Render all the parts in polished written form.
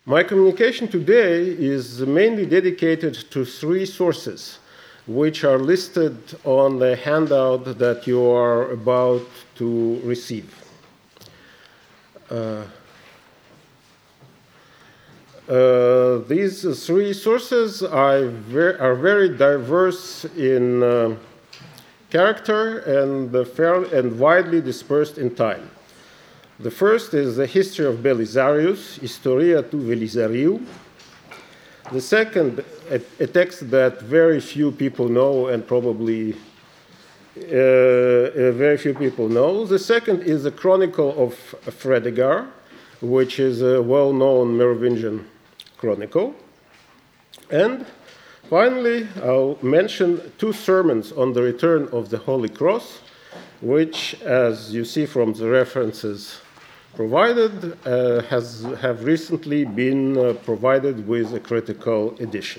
My communication today is mainly dedicated to three sources, which are listed on the handout that you are about to receive. These three sources are very diverse in character and widely dispersed in time. The first is the history of Belisarius, Historia tu Belisariu. The second, a text that very few people know and probably very few people know. The second is the Chronicle of Fredegar, which is a well-known Merovingian chronicle. And finally, I'll mention two sermons on the return of the Holy Cross, which, as you see from the references provided, have recently been provided with a critical edition.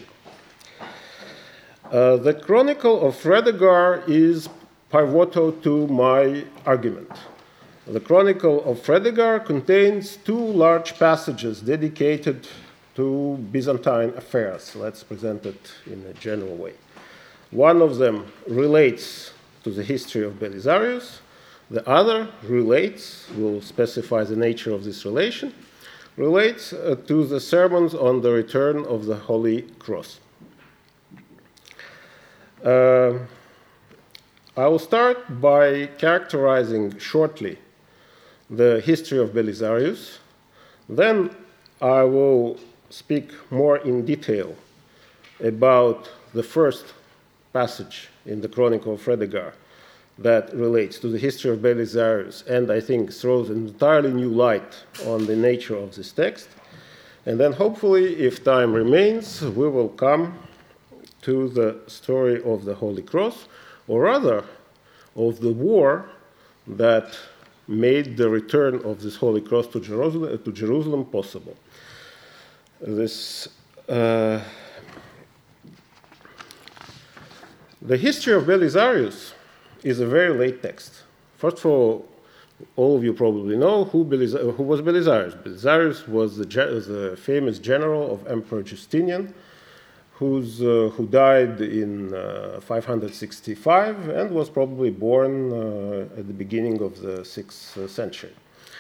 The Chronicle of Fredegar is pivotal to my argument. The Chronicle of Fredegar contains two large passages dedicated to Byzantine affairs. Let's present it in a general way. One of them relates to the history of Belisarius. The other relates, will specify the nature of this relation, relates to the sermons on the return of the Holy Cross. I will start by characterizing shortly the history of Belisarius. Then I will speak more in detail about the first passage in the Chronicle of Fredegar that relates to the history of Belisarius, and I think throws an entirely new light on the nature of this text. And then hopefully, if time remains, we will come to the story of the Holy Cross, or rather, of the war that made the return of this Holy Cross to Jerusalem possible. The history of Belisarius is a very late text. First of all of you probably know who was Belisarius. Belisarius was the famous general of Emperor Justinian, who died in 565 and was probably born at the beginning of the 6th century.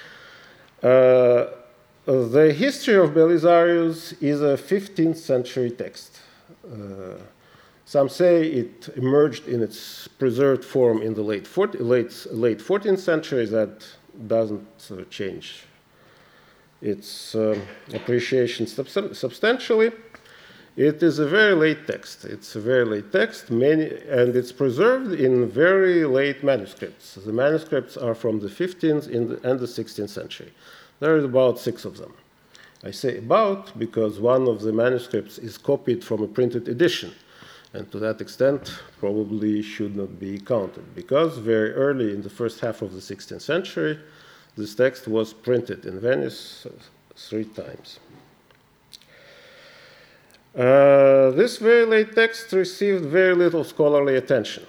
The history of Belisarius is a 15th century text. Some say it emerged in its preserved form in the late 14th century. That doesn't change its appreciation substantially. It is a very late text. It's a very late text, and it's preserved in very late manuscripts. The manuscripts are from the 15th and the 16th century. There is about 6 of them. I say about because one of the manuscripts is copied from a printed edition, and to that extent probably should not be counted, because very early in the first half of the 16th century, this text was printed in Venice 3 times. This very late text received very little scholarly attention.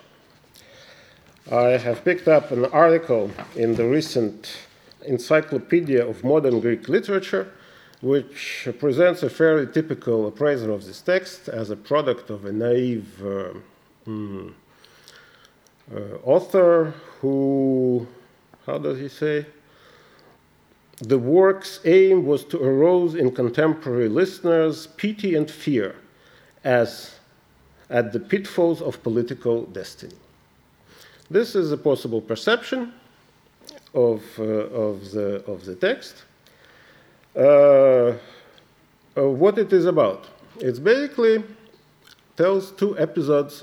I have picked up an article in the recent Encyclopedia of Modern Greek Literature, which presents a fairly typical appraisal of this text as a product of a naive author who, how does he say? The work's aim was to arouse in contemporary listeners pity and fear as at the pitfalls of political destiny. This is a possible perception of the text. What it is about? It basically tells 2 episodes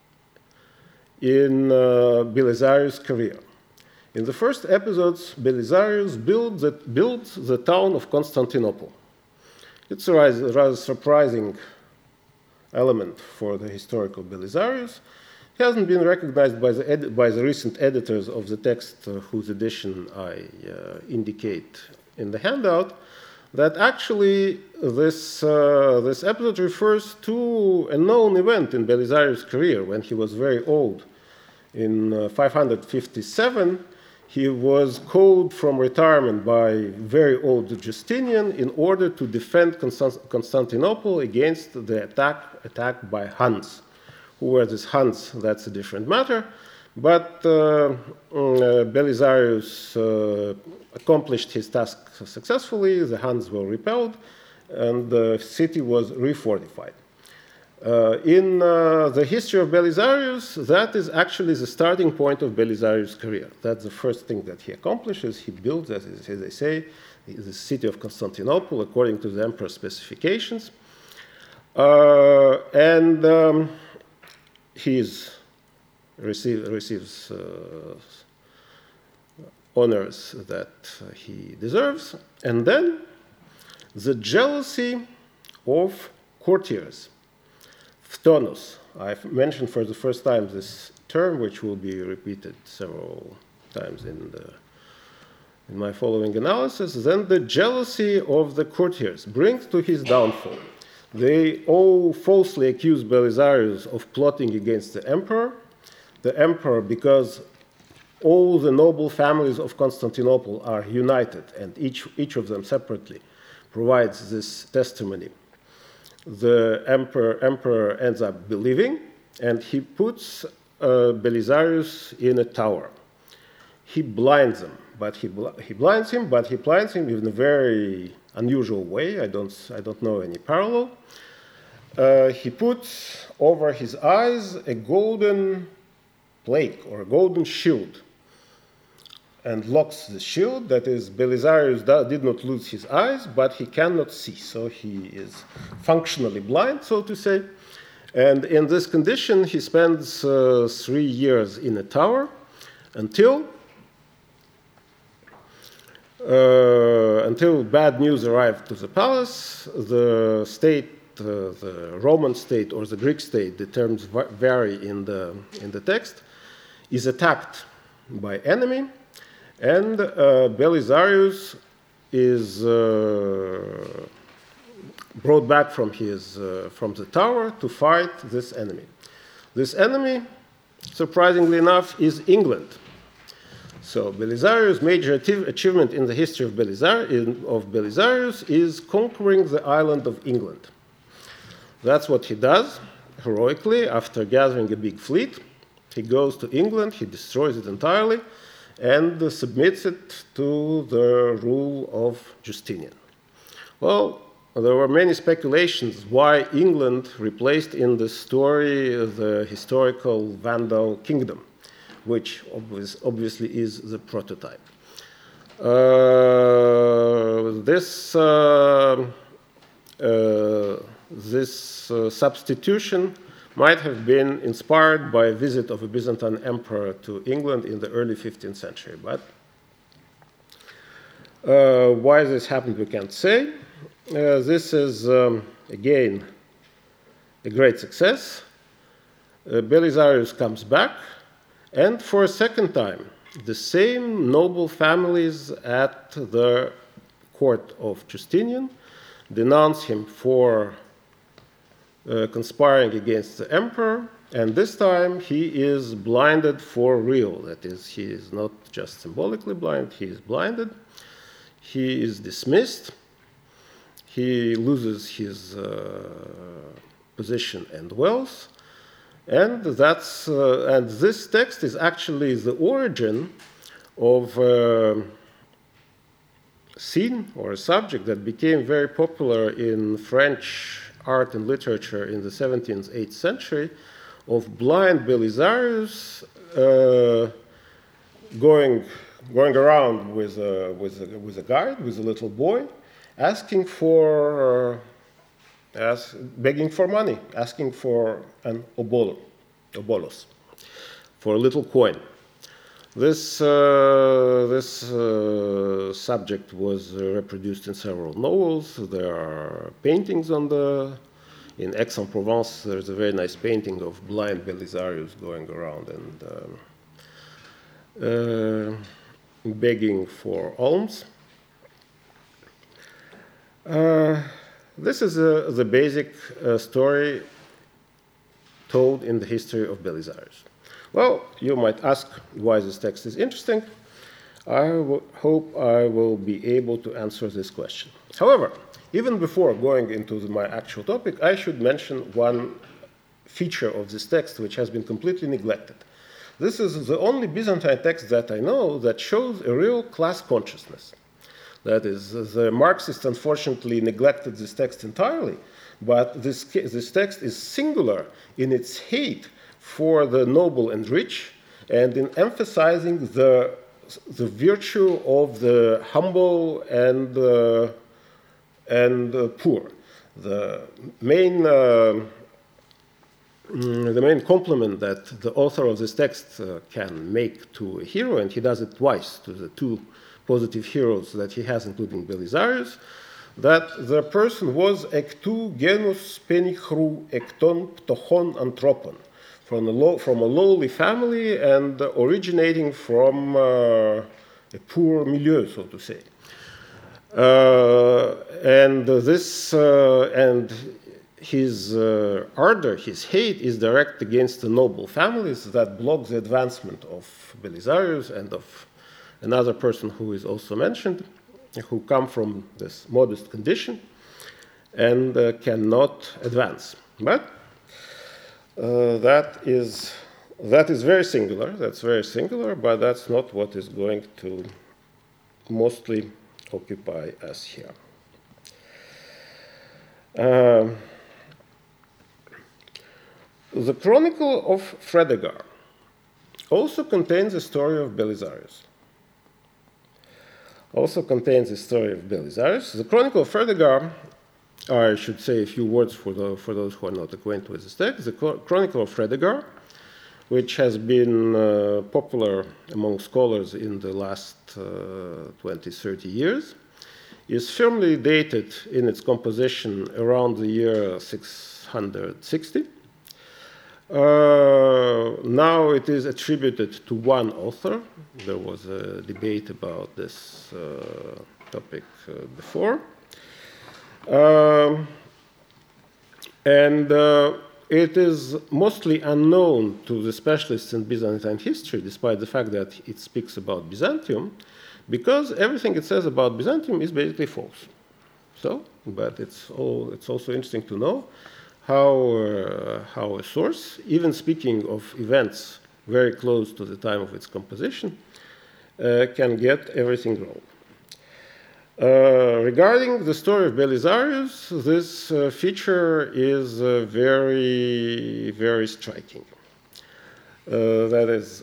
in Belisarius' career. In the first episodes, Belisarius builds the town of Constantinople. It's a rather surprising element for the historical Belisarius. He hasn't been recognized by the recent editors of the text, whose edition I indicate in the handout, that actually this episode refers to a known event in Belisarius' career when he was very old. In 557, He was called from retirement by very old Justinian in order to defend Constantinople against the attack by Huns. Who were these Huns? That's a different matter. But Belisarius accomplished his task successfully. The Huns were repelled, and the city was refortified. In the history of Belisarius, that is actually the starting point of Belisarius' career. That's the first thing that he accomplishes. He builds, as they say, the city of Constantinople according to the emperor's specifications. He receives honors that he deserves. And then the jealousy of courtiers. Phtonos. I've mentioned for the first time this term, which will be repeated several times in my following analysis. Then the jealousy of the courtiers brings to his downfall. They all falsely accuse Belisarius of plotting against the emperor. The emperor, because all the noble families of Constantinople are united, and each of them separately provides this testimony. The emperor ends up believing, and he puts Belisarius in a tower. He blinds him, but he blinds him in a very unusual way. I don't know any parallel. He puts over his eyes a golden plate or a golden shield, and locks the shield. That is, Belisarius did not lose his eyes, but he cannot see, so he is functionally blind, so to say. And in this condition, he spends 3 years in a tower until bad news arrived to the palace. The state, the Roman state or the Greek state, the terms vary in the text, is attacked by enemy. And Belisarius is brought back from the tower to fight this enemy. This enemy, surprisingly enough, is England. So Belisarius' major achievement in the history of Belisarius is conquering the island of England. That's what he does heroically after gathering a big fleet. He goes to England, he destroys it entirely, and submits it to the rule of Justinian. Well, there were many speculations why England replaced in the story the historical Vandal kingdom, which obviously is the prototype. This substitution might have been inspired by a visit of a Byzantine emperor to England in the early 15th century. But why this happened, we can't say. This is, again, a great success. Belisarius comes back, and for a second time, the same noble families at the court of Justinian denounce him for conspiring against the emperor, and this time he is blinded for real. That is, he is not just symbolically blind, he is blinded. He is dismissed. He loses his position and wealth. And this text is actually the origin of a scene or a subject that became very popular in French art and literature in the 17th, 8th century, of blind Belisarius going around with a guide, with a little boy, begging for money, asking for an obolos, for a little coin. This subject was reproduced in several novels. There are paintings in Aix-en-Provence. There's a very nice painting of blind Belisarius going around and begging for alms. This is the basic story told in the history of Belisarius. Well, you might ask why this text is interesting. hope I will be able to answer this question. However, even before going into my actual topic, I should mention one feature of this text which has been completely neglected. This is the only Byzantine text that I know that shows a real class consciousness. That is, the Marxists unfortunately neglected this text entirely, but this text is singular in its hate for the noble and rich and in emphasizing the virtue of the humble and poor. The main compliment that the author of this text can make to a hero, and he does it twice to the two positive heroes that he has, including Belisarius, that the person was ektou genus penichru ekton ptochon anthropon, from a lowly family and originating from a poor milieu, so to say. And his ardor, his hate is direct against the noble families that block the advancement of Belisarius and of another person who is also mentioned, who come from this modest condition and cannot advance. But that is very singular. That's very singular, but that's not what is going to mostly occupy us here. The Chronicle of Fredegar also contains a story of Belisarius. The Chronicle of Fredegar, I should say a few words for those who are not acquainted with this text. The Chronicle of Fredegar, which has been popular among scholars in the last 20, 30 years, is firmly dated in its composition around the year 660. Now it is attributed to one author. There was a debate about this topic before. It is mostly unknown to the specialists in Byzantine history, despite the fact that it speaks about Byzantium, because everything it says about Byzantium is basically false. But it's also interesting to know how a source, even speaking of events very close to the time of its composition, can get everything wrong. Regarding the story of Belisarius, this feature is very, very striking. That is,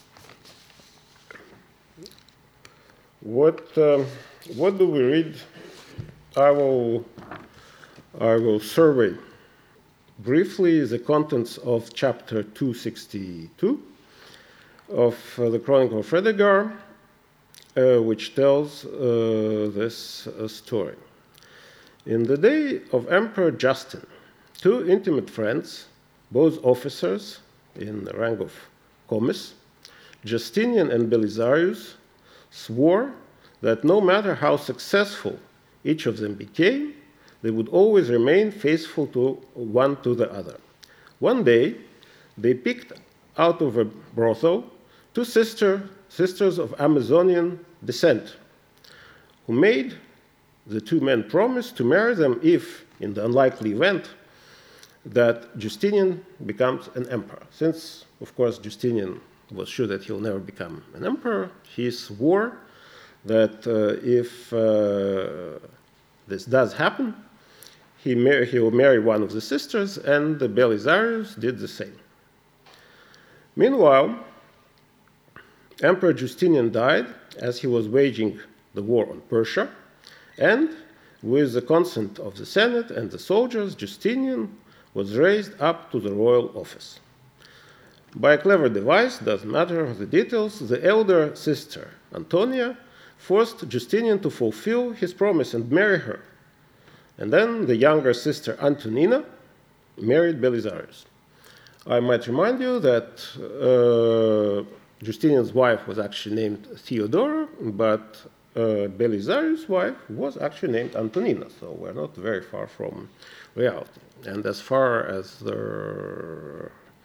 what do we read? I will survey briefly the contents of chapter 262 of the Chronicle of Fredegar, which tells this story. In the day of Emperor Justin, two intimate friends, both officers in the rank of comes, Justinian and Belisarius, swore that no matter how successful each of them became, they would always remain faithful to one to the other. One day, they picked out of a brothel two sisters of Amazonian descent, who made the two men promise to marry them if, in the unlikely event, that Justinian becomes an emperor. Since, of course, Justinian was sure that he'll never become an emperor, he swore that if this does happen, he will marry one of the sisters, and Belisarius did the same. Meanwhile, Emperor Justinian died as he was waging the war on Persia, and with the consent of the Senate and the soldiers, Justinian was raised up to the royal office. By a clever device, doesn't matter the details, the elder sister, Antonia, forced Justinian to fulfill his promise and marry her. And then the younger sister, Antonina, married Belisarius. I might remind you that Justinian's wife was actually named Theodora, but Belisarius' wife was actually named Antonina, so we're not very far from reality. And as far as the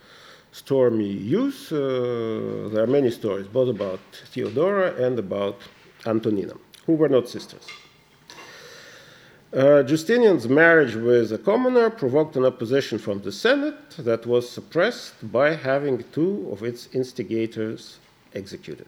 stormy youth. There are many stories, both about Theodora and about Antonina, who were not sisters. Justinian's marriage with a commoner provoked an opposition from the Senate that was suppressed by having two of its instigators executed.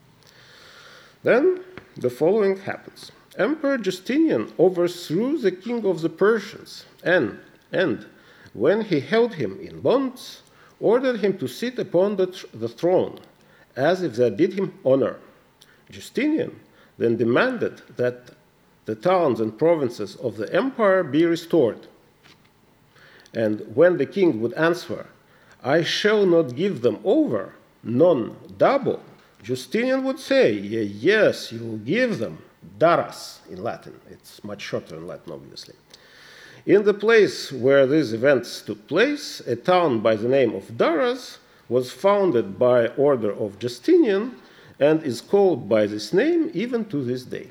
Then the following happens. Emperor Justinian overthrew the king of the Persians and when he held him in bonds, ordered him to sit upon the throne as if that did him honor. Justinian then demanded that the towns and provinces of the empire be restored. And when the king would answer, I shall not give them over, non double, Justinian would say, yes, you will give them, daras in Latin. It's much shorter in Latin, obviously. In the place where these events took place, a town by the name of Daras was founded by order of Justinian and is called by this name even to this day.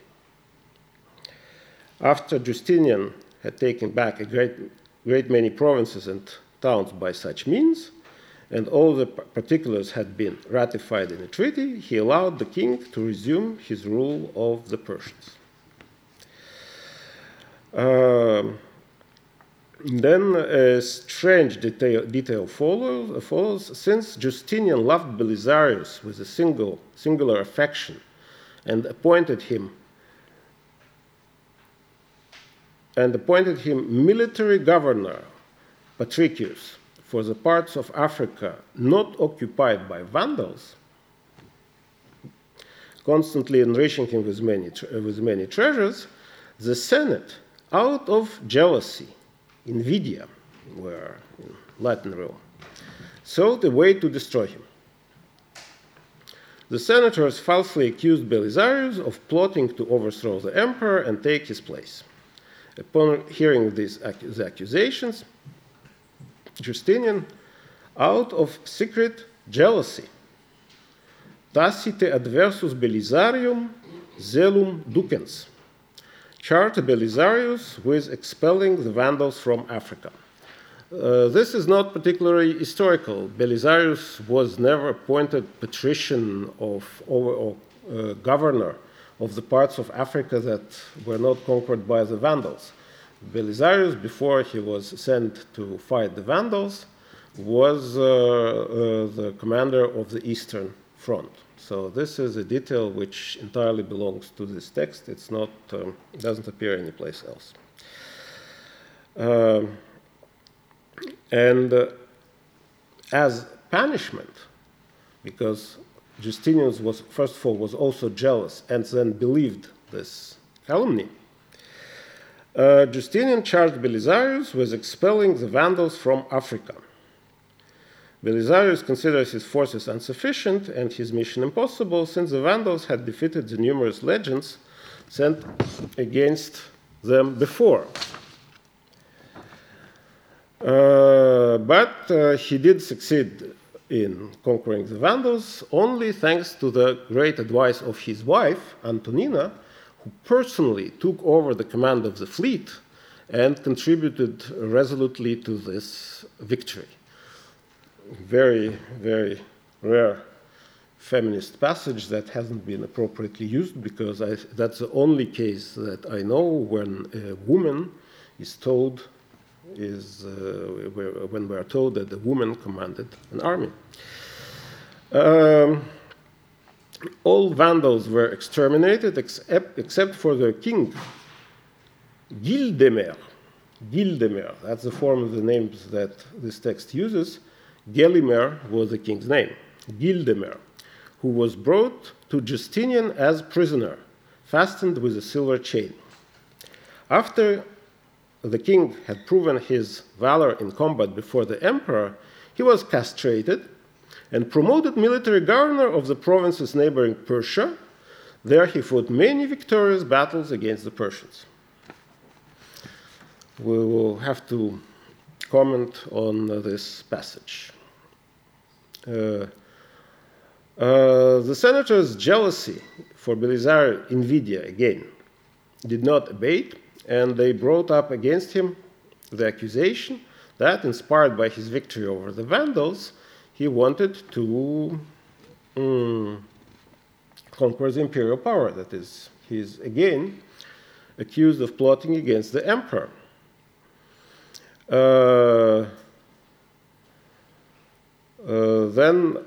After Justinian had taken back a great many provinces and towns by such means, and all the particulars had been ratified in a treaty, he allowed the king to resume his rule of the Persians. Then a strange detail follows. Since Justinian loved Belisarius with a singular affection and appointed him military governor, Patricius, for the parts of Africa not occupied by Vandals, constantly enriching him with many treasures, the Senate, out of jealousy, invidia, were in Latin realm, sought a way to destroy him. The senators falsely accused Belisarius of plotting to overthrow the emperor and take his place. Upon hearing the accusations, Justinian, out of secret jealousy, tacite adversus Belisarium zelum ducens, charged Belisarius with expelling the Vandals from Africa. This is not particularly historical. Belisarius was never appointed patrician or governor of the parts of Africa that were not conquered by the Vandals. Belisarius, before he was sent to fight the Vandals, was the commander of the Eastern Front. So this is a detail which entirely belongs to this text. It's not, doesn't appear anyplace else. As punishment, because Justinian was, first of all, was also jealous and then believed this calumny, Justinian charged Belisarius with expelling the Vandals from Africa. Belisarius considers his forces insufficient and his mission impossible, since the Vandals had defeated the numerous legions sent against them before. But he did succeed in conquering the Vandals only thanks to the great advice of his wife, Antonina, who personally took over the command of the fleet and contributed resolutely to this victory. Very, very rare feminist passage that hasn't been appropriately used, because that's the only case that I know when a woman is told, when we are told that a woman commanded an army. All Vandals were exterminated except for their king, Gildemer. Gildemer, that's the form of the names that this text uses. Gelimer was the king's name. Gildemer, who was brought to Justinian as prisoner, fastened with a silver chain. After the king had proven his valor in combat before the emperor, he was castrated and promoted military governor of the provinces neighboring Persia. There he fought many victorious battles against the Persians. We will have to comment on this passage. The senators' jealousy for Belisarius, invidia again, did not abate, and they brought up against him the accusation that, inspired by his victory over the Vandals, he wanted to conquer the imperial power. That is, he's again accused of plotting against the emperor. Then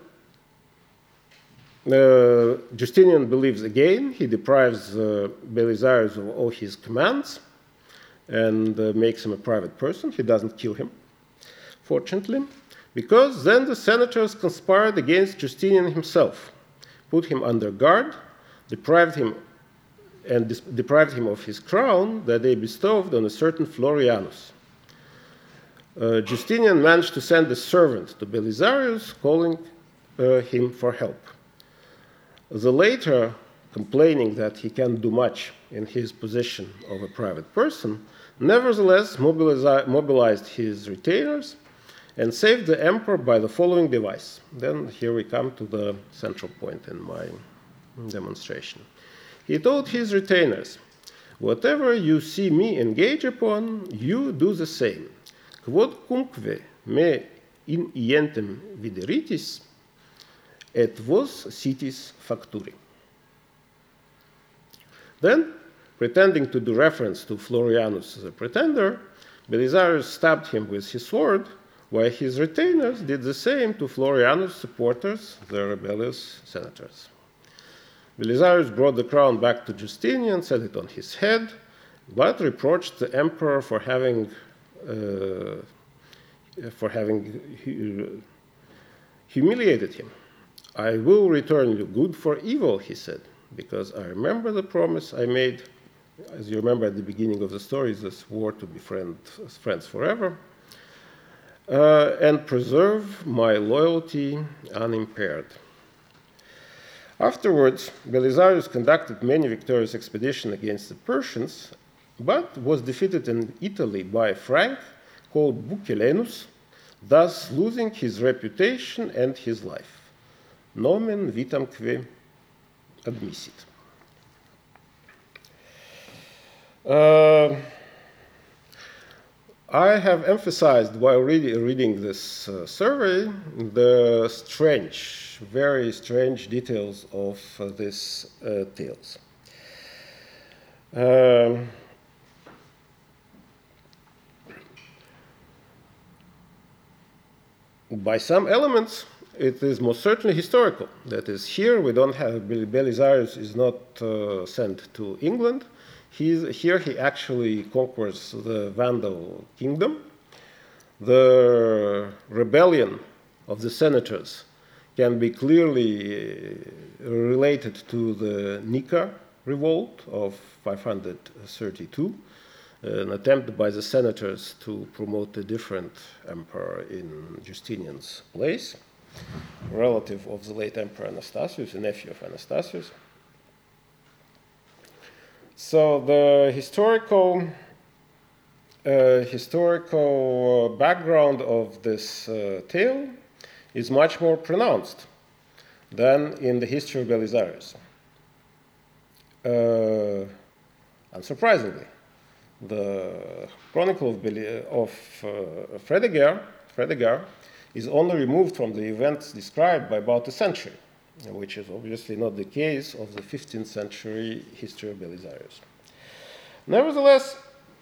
Justinian believes again. He deprives Belisarius of all his commands and makes him a private person. He doesn't kill him, fortunately, because then the senators conspired against Justinian himself, put him under guard, deprived him of his crown that they bestowed on a certain Florianus. Justinian managed to send a servant to Belisarius, calling him for help. The latter, complaining that he can't do much in his position of a private person, nevertheless mobilized his retainers and saved the emperor by the following device. Then here we come to the central point in my demonstration. He told his retainers, "Whatever you see me engage upon, you do the same. Quod cumque me in ientem videritis, et vos sitis facturi." Then, pretending to do reference to Florianus the pretender, Belisarius stabbed him with his sword, while his retainers did the same to Florianus' supporters, the rebellious senators. Belisarius brought the crown back to Justinian, set it on his head, but reproached the emperor for having humiliated him. "I will return you good for evil," he said, "because I remember the promise I made." As you remember at the beginning of the story, is this war to be friends forever, and preserve my loyalty unimpaired. Afterwards, Belisarius conducted many victorious expeditions against the Persians, but was defeated in Italy by a Frank called Bucelenus, thus losing his reputation and his life. Nomen vitamque admissit. I have emphasized while reading this survey the very strange details of these tales. By some elements, it is most certainly historical. That is, here we don't have Belisarius is not sent to England. Here he actually conquers the Vandal kingdom. The rebellion of the senators can be clearly related to the Nika revolt of 532, an attempt by the senators to promote a different emperor in Justinian's place, relative of the late emperor Anastasius, a nephew of Anastasius. So the historical background of this tale is much more pronounced than in the history of Belisarius. Unsurprisingly, the chronicle of Fredegaire is only removed from the events described by about a century, which is obviously not the case of the 15th century history of Belisarius. Nevertheless,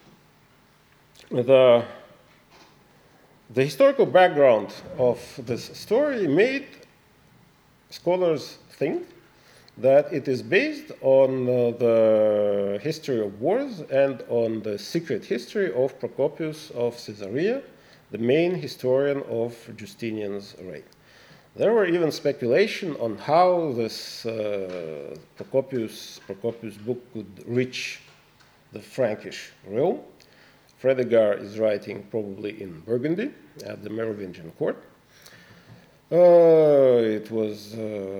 the historical background of this story made scholars think that it is based on the history of wars and on the secret history of Procopius of Caesarea, the main historian of Justinian's reign. There were even speculation on how this Procopius book could reach the Frankish realm. Fredegaire is writing probably in Burgundy at the Merovingian court. It was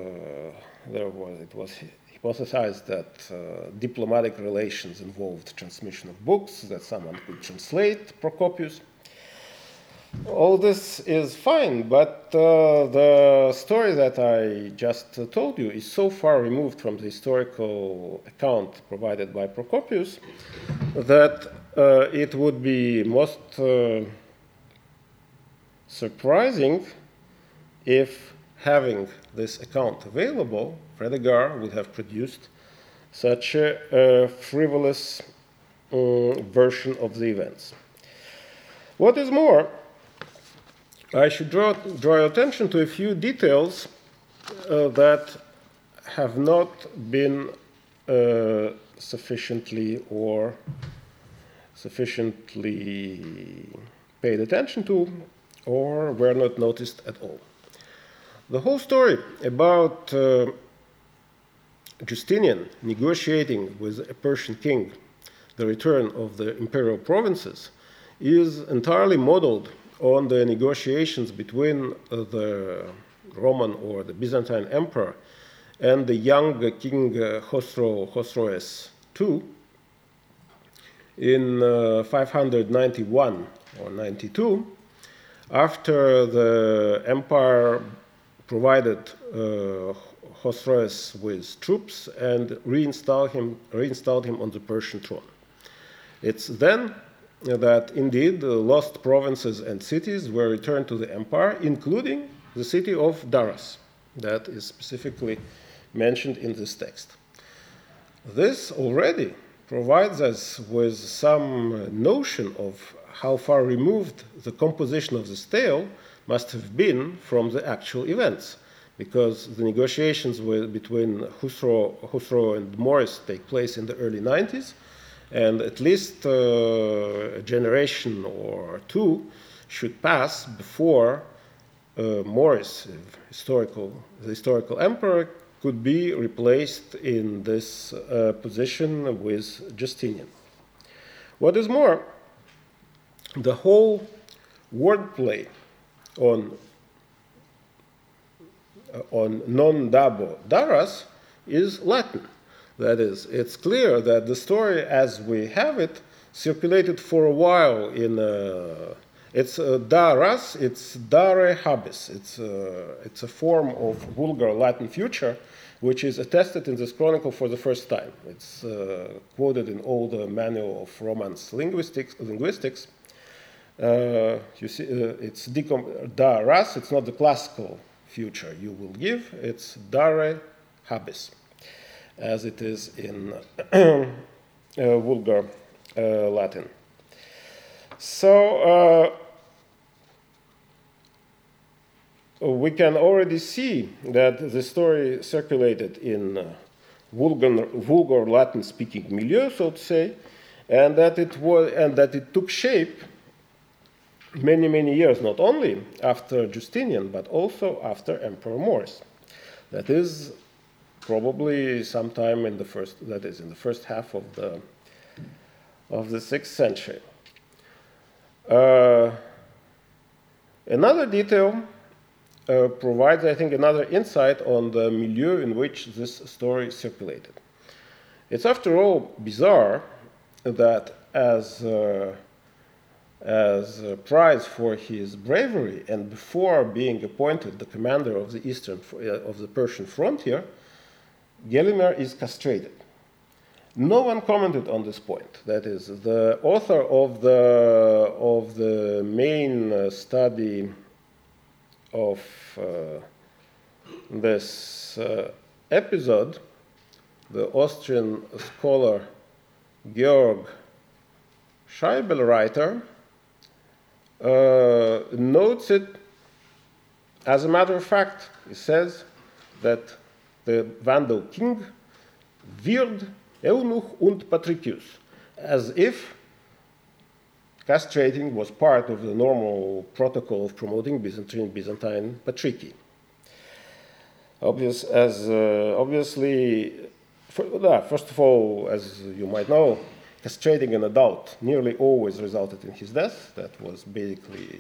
hypothesized that diplomatic relations involved transmission of books, that someone could translate Procopius. All this is fine, but the story that I just told you is so far removed from the historical account provided by Procopius that it would be most surprising if having this account available, Fredegar would have produced such a frivolous version of the events. What is more, I should draw your attention to a few details that have not been sufficiently paid attention to or were not noticed at all. The whole story about Justinian negotiating with a Persian king the return of the imperial provinces is entirely modeled on the negotiations between the Roman or the Byzantine emperor and the young king Chosroes II in 591 or 92, after the empire provided Chosroes with troops and reinstalled him on the Persian throne. It's then that indeed the lost provinces and cities were returned to the empire, including the city of Daras, that is specifically mentioned in this text. This already provides us with some notion of how far removed the composition of this tale must have been from the actual events, because the negotiations between Khusro and Maurice take place in the early 90s, and at least a generation or two should pass before Maurice, the historical emperor, could be replaced in this position with Justinian. What is more, the whole wordplay on non-Dabo Daras is Latin. That is, it's clear that the story as we have it circulated for a while in it's Daras, it's Dare Habes. It's a form of vulgar Latin future which is attested in this chronicle for the first time. It's quoted in all the manual of Romance linguistics. You see, it's Daras, it's not the classical future you will give, it's Dare Habes, as it is in vulgar Latin. So we can already see that the story circulated in vulgar Latin-speaking milieu, so to say, and that it took shape many years, not only after Justinian, but also after Emperor Maurice. That is probably sometime in the first half of the 6th century. Another detail provides, I think, another insight on the milieu in which this story circulated. It's, after all, bizarre that as a prize for his bravery and before being appointed the commander of the Persian frontier, Gelimer is castrated. No one commented on this point. That is, the author of the main study of this episode, the Austrian scholar Georg Scheibelreiter, notes it. As a matter of fact, he says that the Vandal king wird Eunuch und Patricius, as if castrating was part of the normal protocol of promoting Byzantine patrici. Obviously, first of all, as you might know, castrating an adult nearly always resulted in his death. That was basically,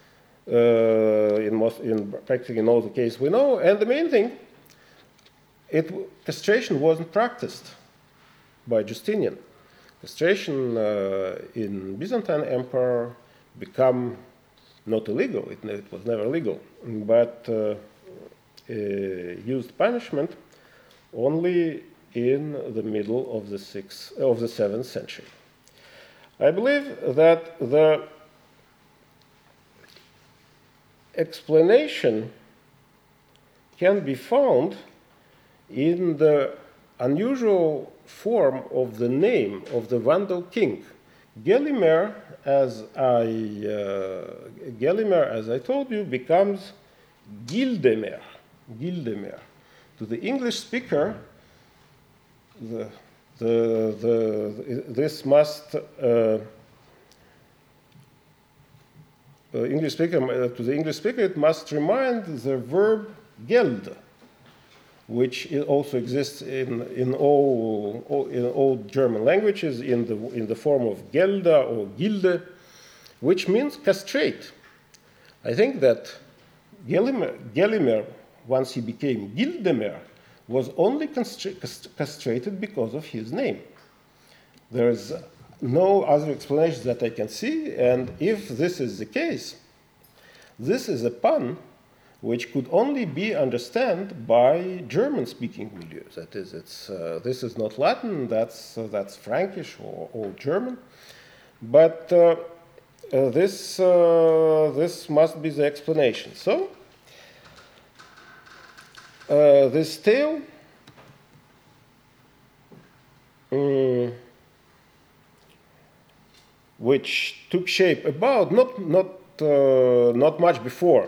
practically in all the cases we know. And the main thing, castration wasn't practiced by Justinian. Castration in Byzantine Empire became not illegal. It was never legal, but used punishment only in the middle of the 7th century. I believe that the explanation can be found in the unusual form of the name of the Vandal king. Gelimer, as I told you, becomes Gildemer. Gildemer. To the English speaker, this must English speaker, to the English speaker, it must remind the verb geld, which also exists in all German languages in the form of gelda or gilde, which means castrate. I think that Gelimer, once he became Gildemer, was only castrated because of his name. There is no other explanation that I can see, and if this is the case, this is a pun which could only be understood by German-speaking milieu. That is, this is not Latin, that's Frankish or Old German, but this must be the explanation. So, this tale which took shape about not much before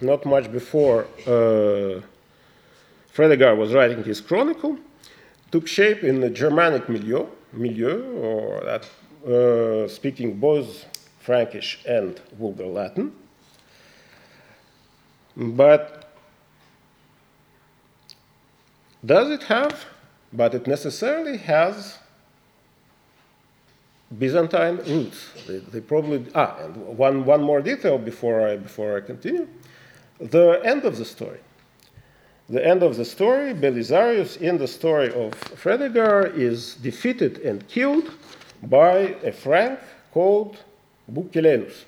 Fredegar was writing his chronicle, took shape in the Germanic milieu, or that speaking both Frankish and Vulgar Latin. But does it have? But it necessarily has Byzantine roots. They probably and one more detail before I continue. The end of the story. The end of the story, Belisarius in the story of Fredegar is defeated and killed by a Frank called Bucellenus.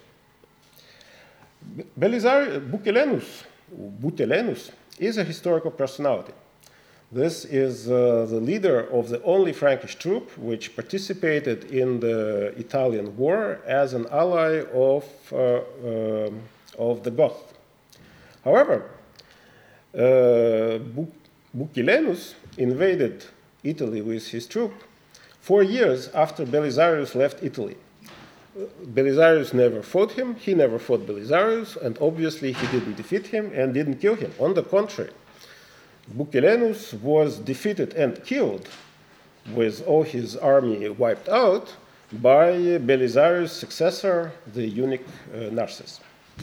Bucellenus is a historical personality. This is the leader of the only Frankish troop which participated in the Italian war as an ally of the Goths. However, Bucellenus invaded Italy with his troop 4 years after Belisarius left Italy. Belisarius never fought him, he never fought Belisarius, and obviously he didn't defeat him and didn't kill him. On the contrary, Bucellenus was defeated and killed with all his army wiped out by Belisarius' successor, the eunuch Narses.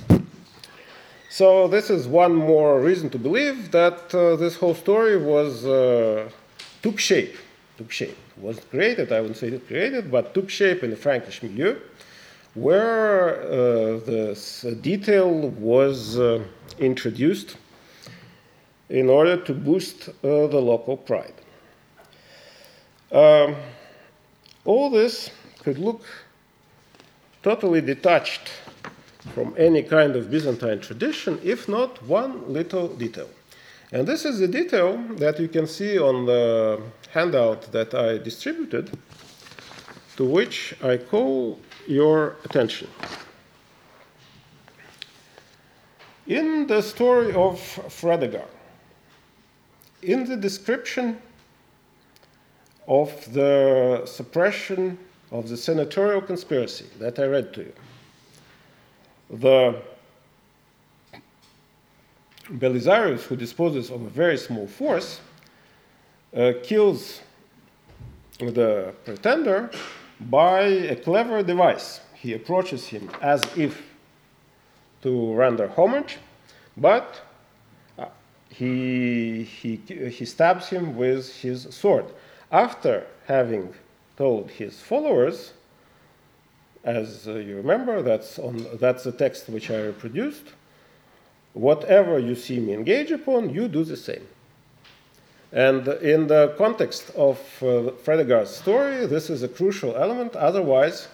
So this is one more reason to believe that this whole story was took shape. It wasn't created, I wouldn't say it created, but took shape in the Frankish milieu, where this detail was introduced in order to boost the local pride. All this could look totally detached from any kind of Byzantine tradition, if not one little detail. And this is the detail that you can see on the handout that I distributed, to which I call your attention. In the story of Fredegar, in the description of the suppression of the senatorial conspiracy that I read to you, the Belisarius, who disposes of a very small force, kills the pretender by a clever device. He approaches him as if to render homage, but he stabs him with his sword. After having told his followers, as you remember, that's the text which I reproduced, whatever you see me engage upon, you do the same. And in the context of Fredegar's story, this is a crucial element. Otherwise,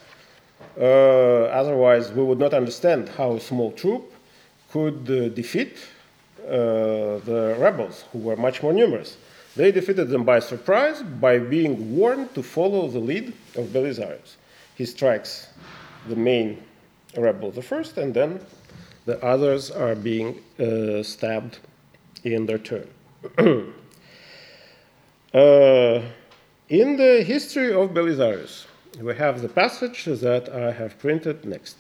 we would not understand how a small troop could defeat the rebels, who were much more numerous. They defeated them by surprise, by being warned to follow the lead of Belisarius. He strikes the main rebel the first, and then the others are being stabbed in their turn. In the history of Belisarius, we have the passage that I have printed next.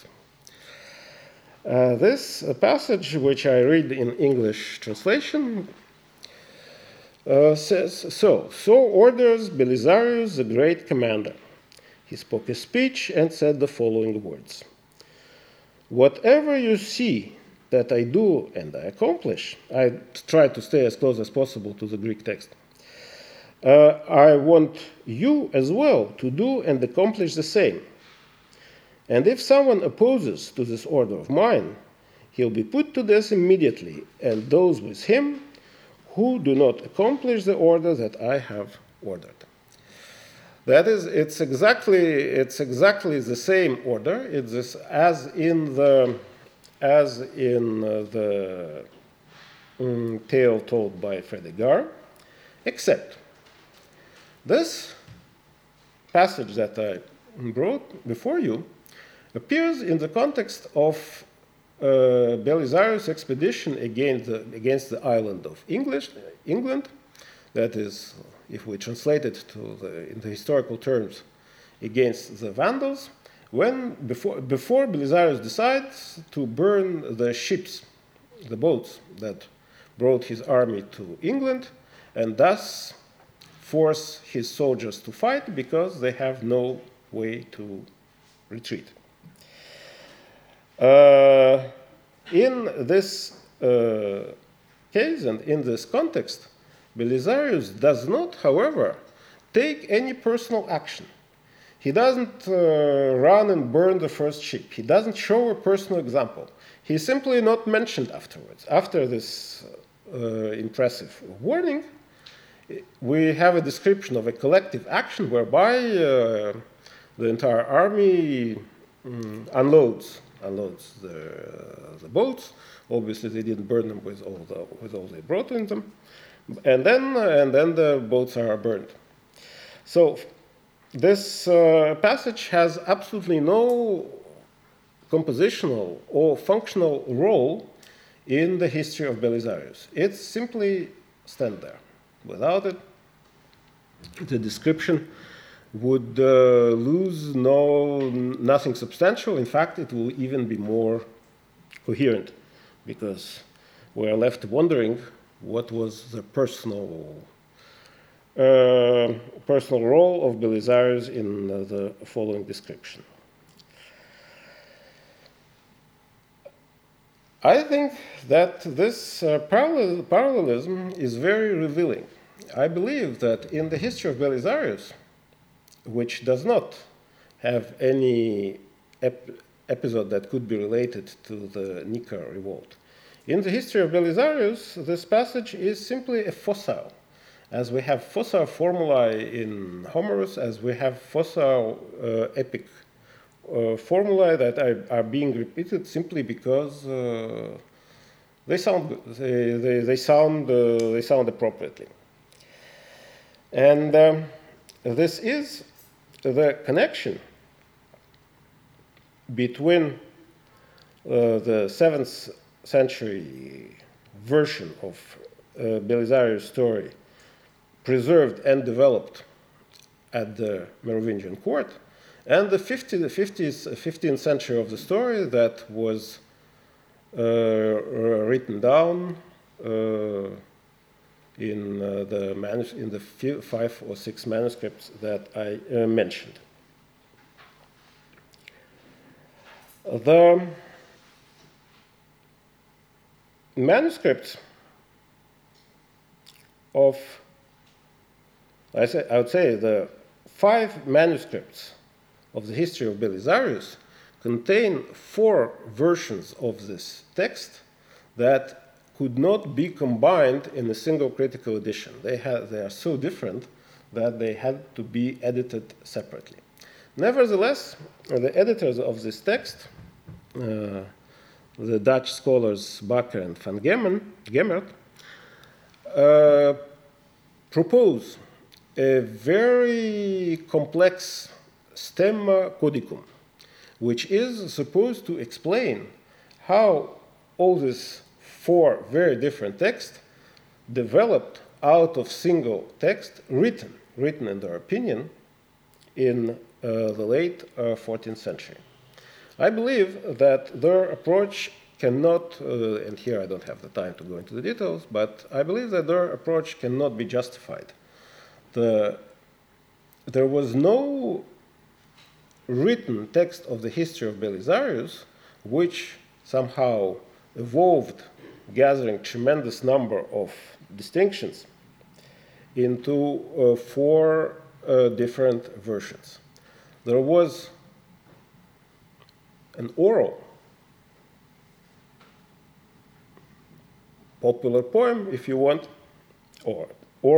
This passage, which I read in English translation, says, so orders Belisarius the great commander. He spoke a speech and said the following words. Whatever you see that I do and I accomplish, I try to stay as close as possible to the Greek text. I want you as well to do and accomplish the same. And if someone opposes to this order of mine, he'll be put to death immediately, and those with him who do not accomplish the order that I have ordered. That is, it's exactly the same order. It's this, as in the tale told by Fredegar, except this passage that I brought before you appears in the context of Belisarius' expedition against the island of England. That is, if we translate it in the historical terms, against the Vandals, before Belisarius decides to burn the ships, the boats that brought his army to England, and thus force his soldiers to fight because they have no way to retreat. In this case and in this context, Belisarius does not, however, take any personal action. He doesn't run and burn the first ship. He doesn't show a personal example. He's simply not mentioned afterwards. After this impressive warning, we have a description of a collective action whereby the entire army unloads the boats. Obviously, they didn't burn them with all they brought in them, and then the boats are burned. So this passage has absolutely no compositional or functional role in the history of Belisarius. It simply stands there. Without it, the description would lose nothing substantial. In fact, it will even be more coherent, because we are left wondering what was the personal role of Belisarius in the following description. I think that this parallelism is very revealing. I believe that in the history of Belisarius, which does not have any episode that could be related to the Nika revolt, in the history of Belisarius, this passage is simply a fossil. As we have fossil formulae in Homerus, as we have fossil epic formulae that are being repeated simply because they sound good. They sound appropriately. And this is the connection between the 7th century version of Belisarius' story preserved and developed at the Merovingian court, and the 15th century of the story that was written down in the 5 or 6 manuscripts that I mentioned. The manuscripts of, I would say the 5 manuscripts of the history of Belisarius contain 4 versions of this text that could not be combined in a single critical edition. They are so different that they had to be edited separately. Nevertheless, the editors of this text, the Dutch scholars Bakker and van Gemert, propose a very complex stemma codicum, which is supposed to explain how all these 4 very different texts developed out of single text written in their opinion, in the late 14th century. I believe that their approach cannot, and here I don't have the time to go into the details, but I believe that their approach cannot be justified. There was no written text of the history of Belisarius which somehow evolved, gathering tremendous number of distinctions into 4 different versions. There was an oral popular poem, if you want, or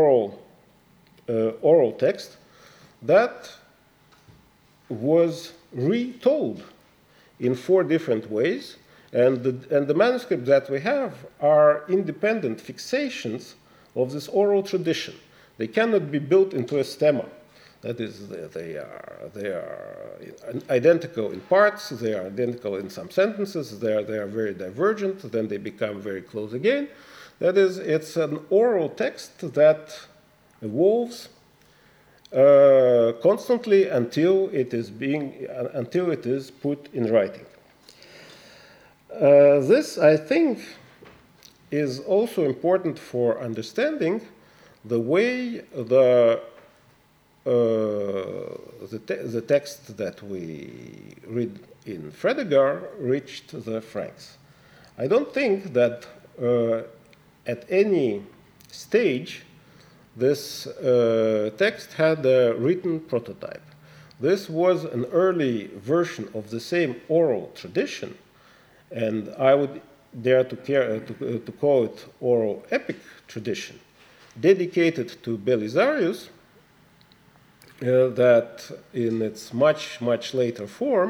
oral text that was retold in 4 different ways, and the manuscripts that we have are independent fixations of this oral tradition. They cannot be built into a stemma. That is, they are identical in parts, they are identical in some sentences, they are very divergent, then they become very close again. That is, it's an oral text that evolves constantly until it is put in writing. This, I think, is also important for understanding the way the text that we read in Fredegar reached the Franks. I don't think that at any stage this text had a written prototype. This was an early version of the same oral tradition, and I would dare to call it oral epic tradition, dedicated to Belisarius, that in its much later form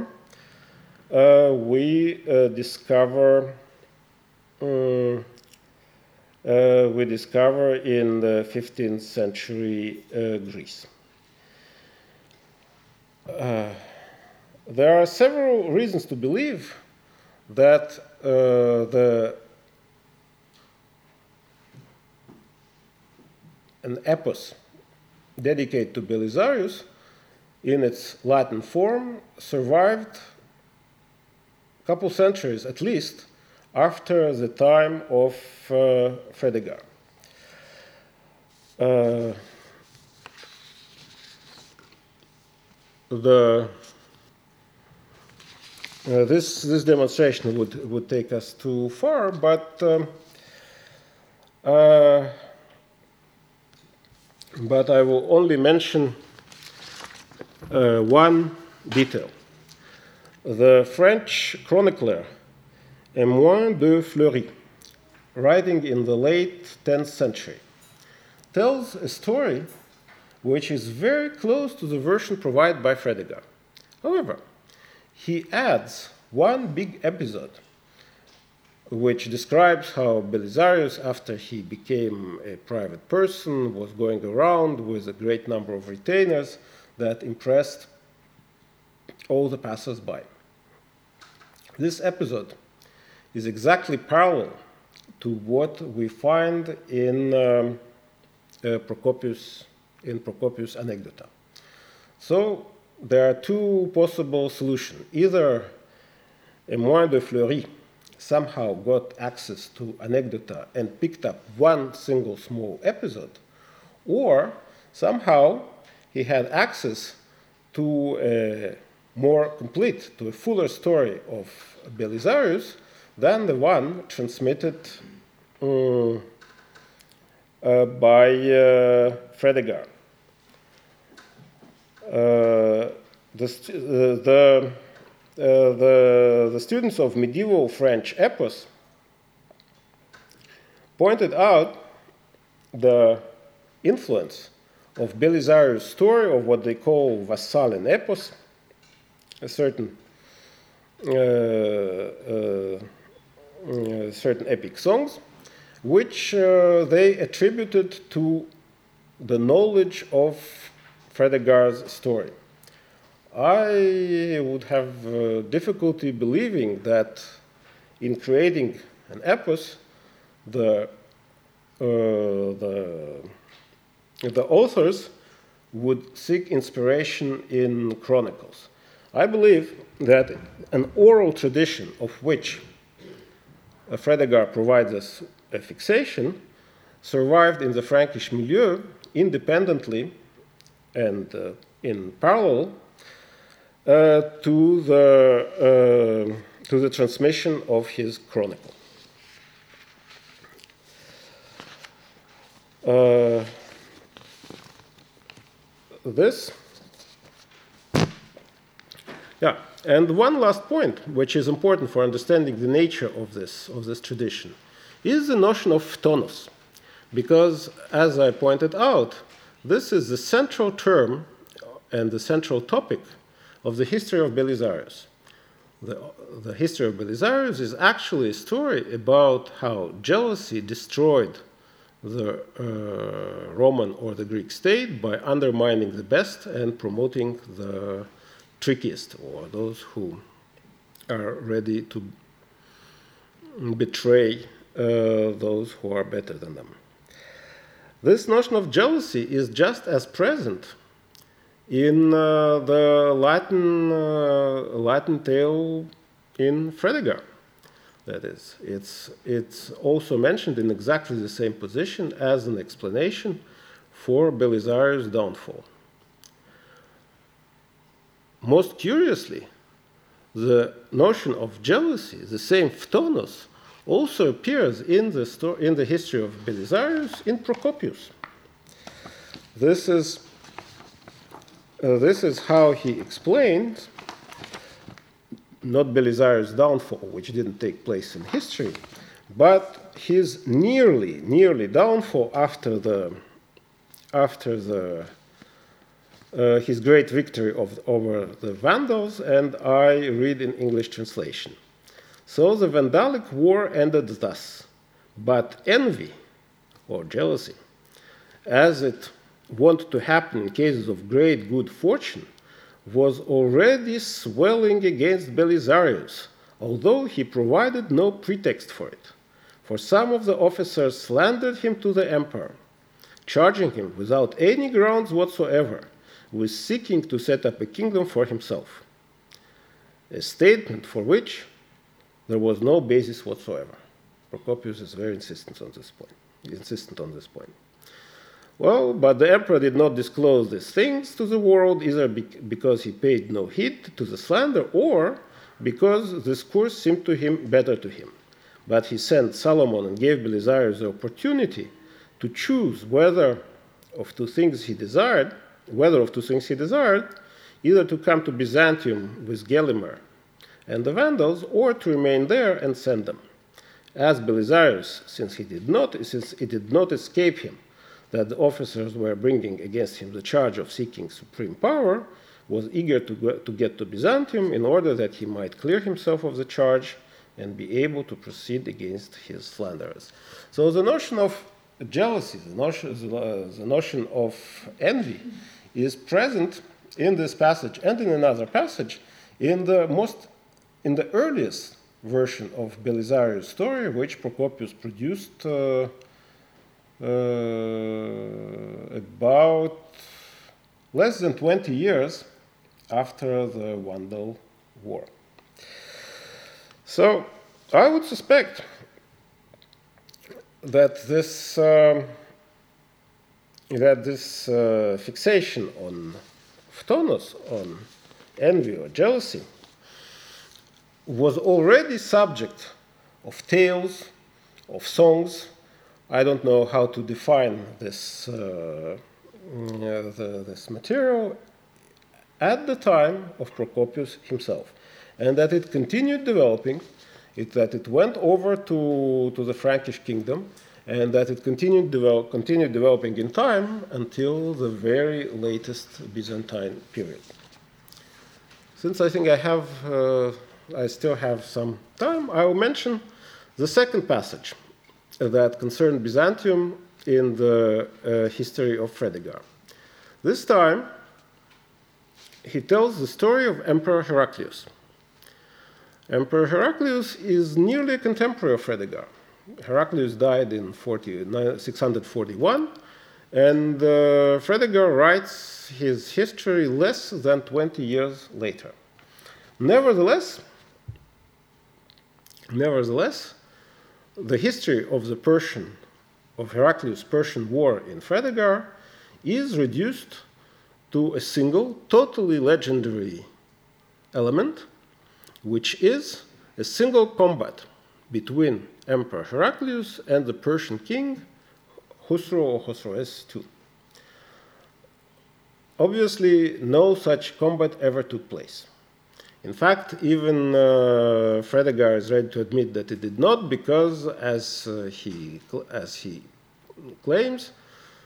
we discover in the 15th century Greece. There are several reasons to believe that an epos dedicated to Belisarius in its Latin form survived a couple centuries at least after the time of Fredegar. This demonstration would take us too far, but I will only mention one detail. The French chronicler Aymoin de Fleury, writing in the late 10th century, tells a story which is very close to the version provided by Fredegar. However, he adds one big episode which describes how Belisarius, after he became a private person, was going around with a great number of retainers that impressed all the passers-by. This episode is exactly parallel to what we find in Procopius' Anecdota. So there are 2 possible solutions. Either Aymoin de Fleury somehow got access to Anecdota and picked up one single small episode, or somehow he had access to a more complete, to a fuller story of Belisarius than the one transmitted by Fredegar. The students of medieval French epos pointed out the influence of Belisarius' story of what they call Vassalin epos, a certain epic songs, which they attributed to the knowledge of Fredegar's story. I would have difficulty believing that in creating an epos, the the authors would seek inspiration in chronicles. I believe that an oral tradition of which Fredegaard provides us a fixation survived in the Frankish milieu independently and in parallel to the transmission of his chronicle. And one last point, which is important for understanding the nature of this tradition, is the notion of phtonos. Because, as I pointed out, this is the central term and the central topic of the history of Belisarius. The history of Belisarius is actually a story about how jealousy destroyed the Roman or the Greek state by undermining the best and promoting the trickiest, or those who are ready to betray those who are better than them. This notion of jealousy is just as present in the Latin tale in Fredegaard. That is, it's also mentioned in exactly the same position as an explanation for Belisarius' downfall. Most curiously, the notion of jealousy, the same phtonos, also appears in the history of Belisarius in Procopius. This is how he explains not Belisarius' downfall, which didn't take place in history, but his nearly downfall after his great victory over the Vandals, and I read in English translation. So the Vandalic war ended thus, but envy, or jealousy, as it wont to happen in cases of great good fortune, was already swelling against Belisarius, although he provided no pretext for it. For some of the officers slandered him to the emperor, charging him without any grounds whatsoever with seeking to set up a kingdom for himself, a statement for which there was no basis whatsoever. Procopius is very insistent on this point. Well, but the emperor did not disclose these things to the world, either because he paid no heed to the slander, or because this course seemed to him better to him. But he sent Solomon and gave Belisarius the opportunity to choose whether of two things he desired, either to come to Byzantium with Gelimer and the Vandals, or to remain there and send them. As Belisarius, since it did not escape him that the officers were bringing against him the charge of seeking supreme power, was eager to get to Byzantium in order that he might clear himself of the charge and be able to proceed against his slanderers. So the notion of jealousy, the notion of envy, is present in this passage and in another passage in the earliest version of Belisarius' story, which Procopius produced about less than 20 years after the Vandal War. So I would suspect that this fixation on phtonos, on envy or jealousy, was already subject of tales, of songs. I don't know how to define this material at the time of Procopius himself, and that it continued developing, that it went over to the Frankish kingdom, and that it continued developing in time until the very latest Byzantine period. Since I think I still have some time, I will mention the second passage that concerned Byzantium in the history of Fredegaard. This time, he tells the story of Emperor Heraclius. Emperor Heraclius is nearly a contemporary of Fredegaard. Heraclius died in 641, and Fredegar writes his history less than 20 years later. Nevertheless, the history of of Heraclius' Persian war in Fredegar is reduced to a single, totally legendary element, which is a single combat between Emperor Heraclius and the Persian king Khusro or Khosroes II. Obviously, no such combat ever took place. In fact, even Fredegar is ready to admit that it did not, because, as he claims,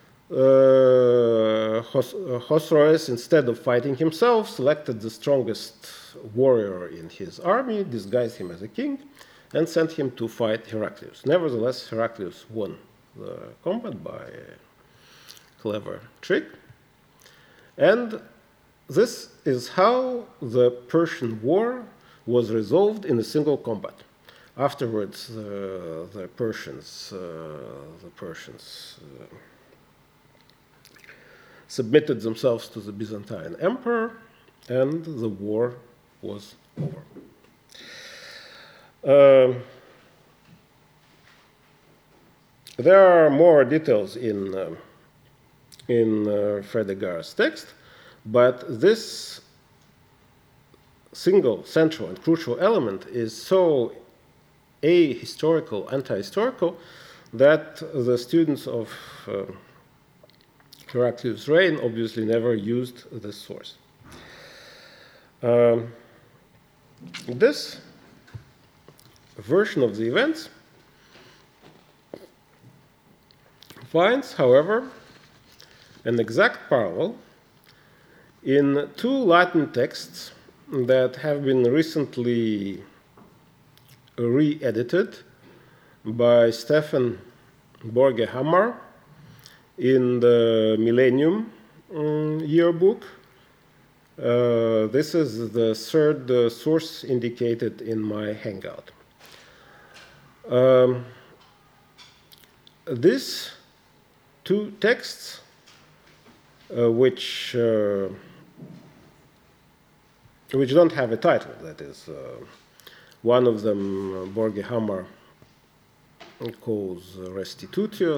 Khosroes, instead of fighting himself, selected the strongest warrior in his army, disguised him as a king, and sent him to fight Heraclius. Nevertheless, Heraclius won the combat by a clever trick. And this is how the Persian war was resolved in a single combat. Afterwards, the Persians submitted themselves to the Byzantine emperor, and the war was over. There are more details in Fredegar's text, but this single, central, and crucial element is so ahistorical, anti-historical, that the students of Heraclius' reign obviously never used this source. This version of the events finds, however, an exact parallel in two Latin texts that have been recently re-edited by Stefan Borge-Hammar in the Millennium Yearbook. This is the third source indicated in my Hangout. These two texts, which don't have a title, that is, one of them Borge-Hammar calls Restitutio,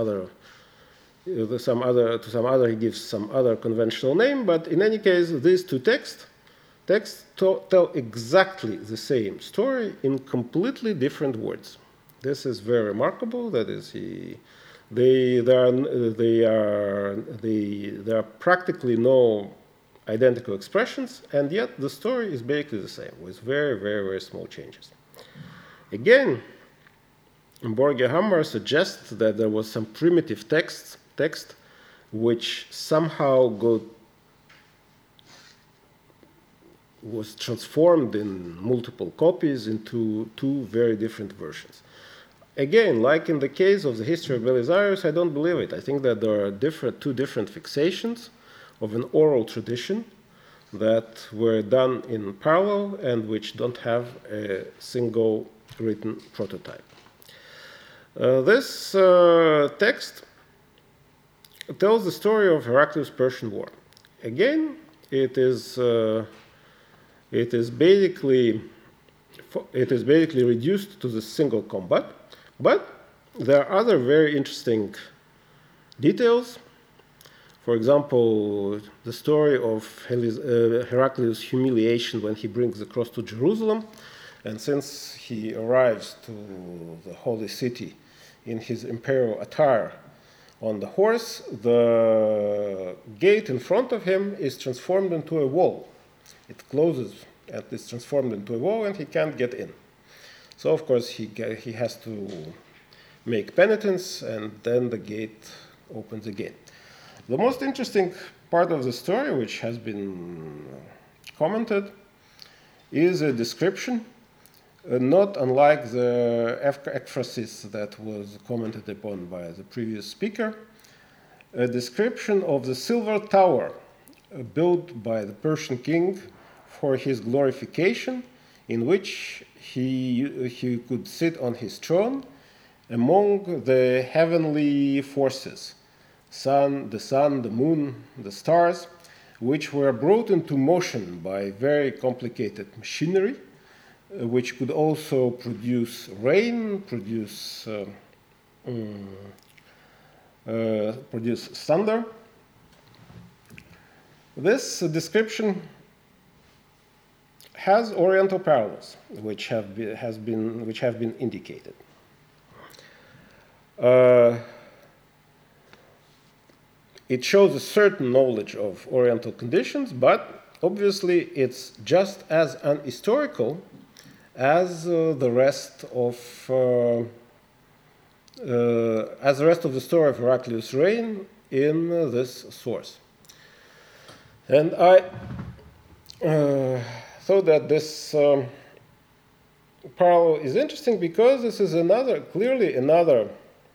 to some other he gives some other conventional name, but in any case, these two texts tell exactly the same story in completely different words. This is very remarkable. That is, there are practically no identical expressions, and yet the story is basically the same, with very, very, very small changes. Again, Borge-Hammar suggests that there was some primitive text which somehow was transformed in multiple copies into two very different versions. Again, like in the case of the history of Belisarius, I don't believe it. I think that there are two different fixations of an oral tradition that were done in parallel and which don't have a single written prototype. This text tells the story of Heraclius' Persian War. Again, it is basically reduced to the single combat, but there are other very interesting details. For example, the story of Heraclius' humiliation when he brings the cross to Jerusalem, and since he arrives to the holy city in his imperial attire on the horse, the gate in front of him is transformed into a wall. It closes and is transformed into a wall, and he can't get in. So, of course, he has to make penitence, and then the gate opens again. The most interesting part of the story, which has been commented, is a description, not unlike the ekphrasis that was commented upon by the previous speaker, a description of the silver tower built by the Persian king for his glorification, in which he could sit on his throne among the heavenly forces, the sun, the moon, the stars, which were brought into motion by very complicated machinery, which could also produce rain, produce thunder. This description has Oriental parallels, which have been indicated. It shows a certain knowledge of Oriental conditions, but obviously it's just as unhistorical as the rest of the story of Heraclius' reign in this source. And I thought that this parallel is interesting because this is clearly another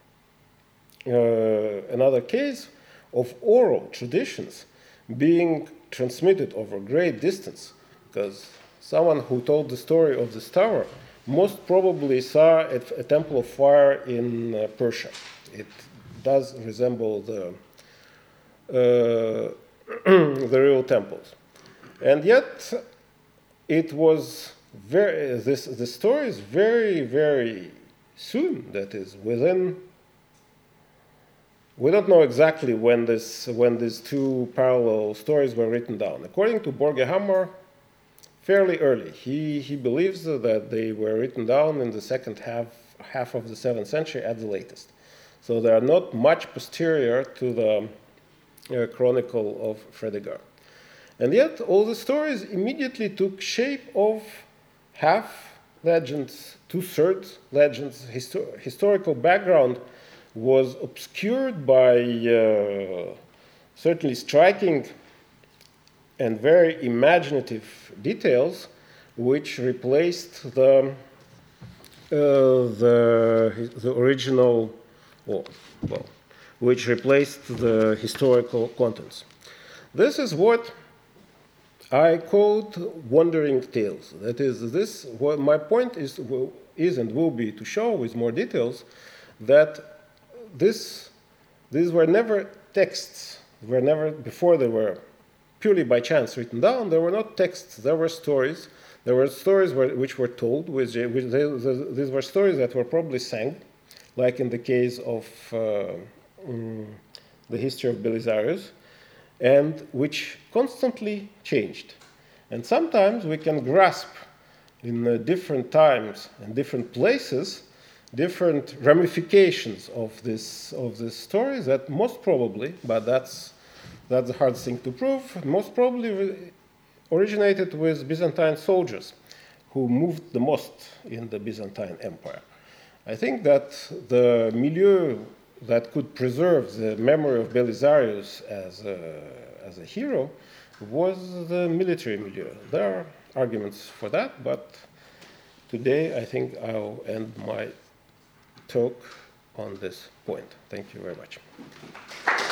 case of oral traditions being transmitted over great distance, because someone who told the story of this tower most probably saw a temple of fire in Persia. It does resemble the real temples. And yet, it was the story is very, very soon, that is, within. We don't know exactly when these two parallel stories were written down. According to Borgehammer, fairly early. He believes that they were written down in the second half of the 7th century at the latest. So they are not much posterior to the Chronicle of Fredegar. And yet, all the stories immediately took shape of half legends, 2/3 legends. Historical background was obscured by certainly striking and very imaginative details, which replaced the original, which replaced the historical contents. This is what I called wandering tales. That is, what my point is and will be to show with more details that these were never texts. Before they were purely by chance written down. There were not texts. There were stories. There were stories which were told. These were stories that were probably sang, like in the case of the history of Belisarius, and which constantly changed. And sometimes we can grasp in different times and different places different ramifications of this story that most probably, but that's the hard thing to prove, most probably originated with Byzantine soldiers who moved the most in the Byzantine Empire. I think that the milieu that could preserve the memory of Belisarius as a hero was the military milieu. There are arguments for that, but today I think I'll end my talk on this point. Thank you very much.